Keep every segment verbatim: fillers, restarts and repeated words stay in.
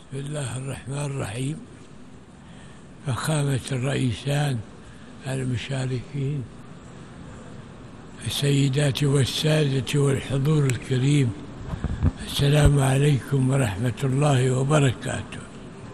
بسم الله الرحمن الرحيم. فخامة الرئيسان المشاركين، السيدات والسادة والحضور الكريم، السلام عليكم ورحمة الله وبركاته.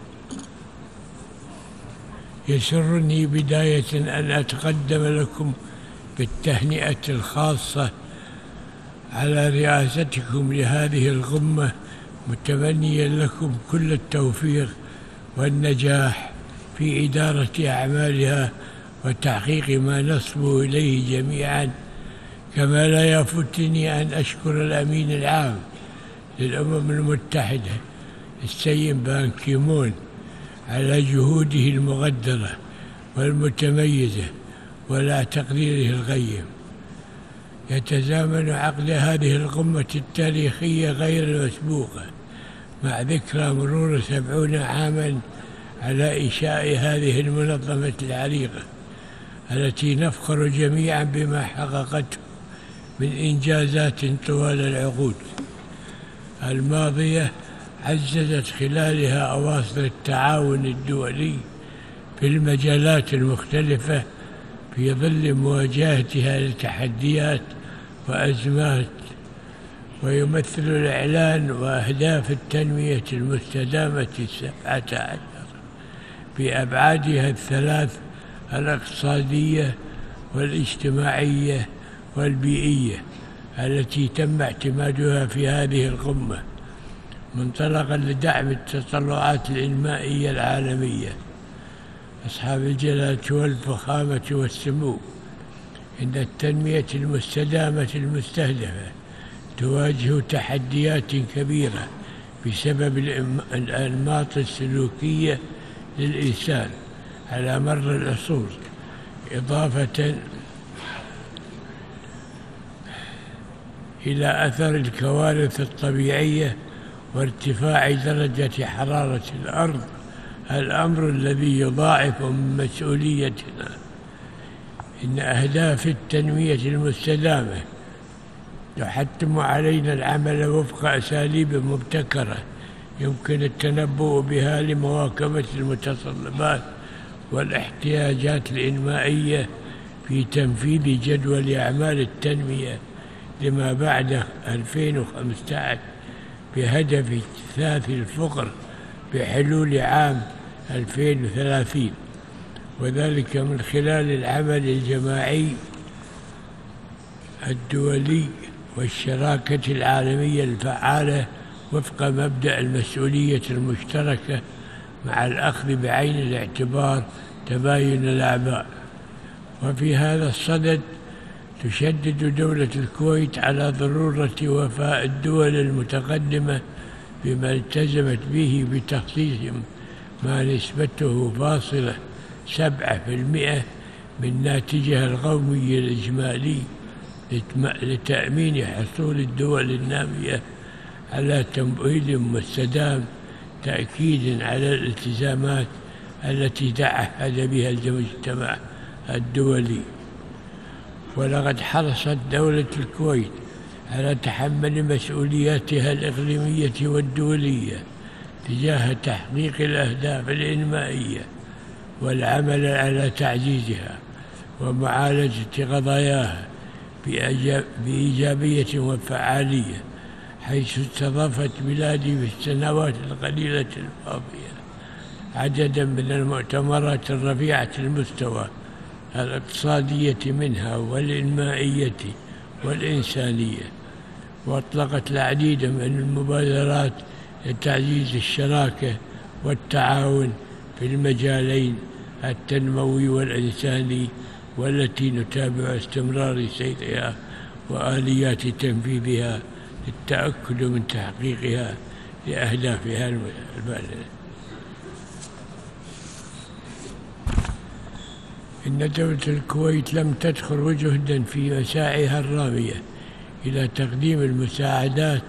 يسرني بداية أن أتقدم لكم بالتهنئة الخاصة على رئاستكم لهذه القمة، متمنيا لكم كل التوفيق والنجاح في إدارة أعمالها وتحقيق ما نصبو إليه جميعا. كما لا يفوتني أن أشكر الأمين العام للأمم المتحدة السيد بان كي-مون على جهوده المقدرة والمتميزة وعلى تقريره القيم. يتزامن عقد هذه القمة التاريخية غير المسبوقة مع ذكرى مرور سبعون عاما على إنشاء هذه المنظمة العريقة التي نفخر جميعا بما حققته من إنجازات طوال العقود الماضية، عززت خلالها أواصر التعاون الدولي في المجالات المختلفة في ظل مواجهتها لتحديات وأزمات. ويمثل الإعلان وأهداف التنمية المستدامة السبعة عشر بأبعادها الثلاث الاقتصادية والاجتماعية والبيئية التي تم اعتمادها في هذه القمة منطلقا لدعم التطلعات الإنمائية العالمية. أصحاب الجلالة والفخامة والسمو، إن التنمية المستدامة المستهدفة تواجه تحديات كبيرة بسبب الأنماط السلوكية للإنسان على مر العصور، إضافة إلى أثر الكوارث الطبيعية وارتفاع درجة حرارة الأرض، الأمر الذي يضاعف من مسؤوليتنا. إن أهداف التنمية المستدامة تحتم علينا العمل وفق أساليب مبتكرة يمكن التنبؤ بها لمواكبة المتطلبات والاحتياجات الإنمائية في تنفيذ جدول أعمال التنمية لما بعد ألفين وخمسة عشر بهدف اجتثاث الفقر بحلول عام ألفين وثلاثين، وذلك من خلال العمل الجماعي الدولي والشراكة العالمية الفعالة وفق مبدأ المسؤولية المشتركة مع الأخذ بعين الاعتبار تباين الأعباء. وفي هذا الصدد تشدد دولة الكويت على ضرورة وفاء الدول المتقدمة بما التزمت به بتخصيص ما نسبته فاصلة سبعة في المئة من ناتجها القومي الإجمالي لتأمين حصول الدول النامية على تمويل مستدام، تأكيدا على الالتزامات التي تعهد بها المجتمع الدولي. ولقد حرصت دولة الكويت على تحمل مسؤولياتها الإقليمية والدولية تجاه تحقيق الأهداف الإنمائية والعمل على تعزيزها ومعالجة قضاياها بإيجابية وفعالية، حيث استضافت بلادي في السنوات القليلة الماضية عددا من المؤتمرات الرفيعة المستوى الاقتصادية منها والإنمائية والإنسانية، وأطلقت العديد من المبادرات لتعزيز الشراكة والتعاون في المجالين التنموي والإنساني، والتي نتابع استمرار سيرها وآليات تنفيذها للتأكد من تحقيقها لأهدافها البالغة. إن دولة الكويت لم تدخر جهدا في مساعيها الرامية إلى تقديم المساعدات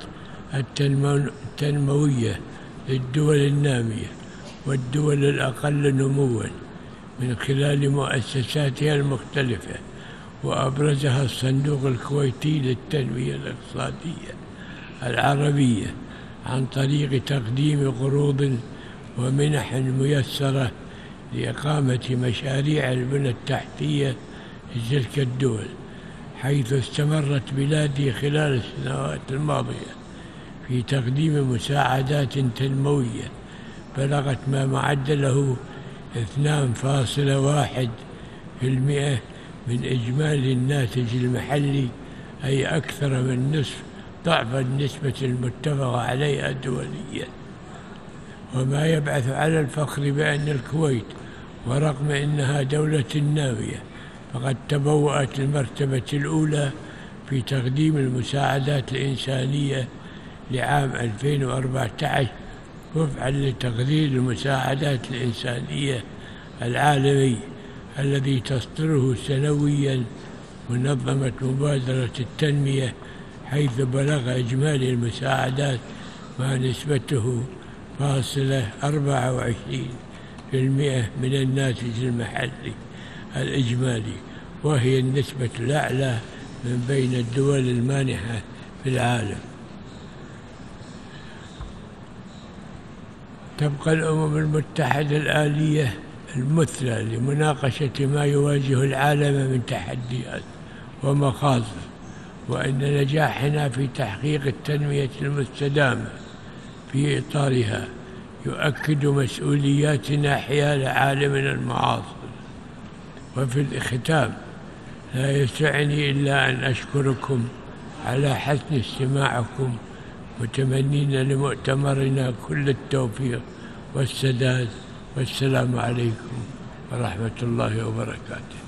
التنموية للدول النامية والدول الأقل نموا من خلال مؤسساتها المختلفة، وأبرزها الصندوق الكويتي للتنمية الاقتصادية العربية عن طريق تقديم قروض ومنح ميسرة لإقامة مشاريع البنى التحتية في تلك الدول، حيث استمرت بلادي خلال السنوات الماضية في تقديم مساعدات تنموية بلغت ما معدله اثنان فاصلة واحد في المئة من إجمالي الناتج المحلي، أي أكثر من نصف ضعف النسبة المتفق عليها دوليا. وما يبعث على الفخر بأن الكويت ورغم أنها دولة نامية فقد تبوأت المرتبة الأولى في تقديم المساعدات الإنسانية لعام ألفين وأربعة عشر وفقا لتقرير المساعدات الإنسانية العالمي الذي تصدره سنويا منظمة مبادرة التنمية، حيث بلغ إجمالي المساعدات مع نسبته فاصلة أربعة وعشرين في المئة من الناتج المحلي الإجمالي، وهي النسبة الأعلى من بين الدول المانحة في العالم. تبقى الأمم المتحدة الآلية المثلى لمناقشة ما يواجه العالم من تحديات ومخاطر، وأن نجاحنا في تحقيق التنمية المستدامة في إطارها يؤكد مسؤولياتنا حيال عالمنا المعاصر. وفي الختام لا يسعني إلا أن أشكركم على حسن استماعكم، متمنين لمؤتمرنا كل التوفيق والسداد، والسلام عليكم ورحمة الله وبركاته.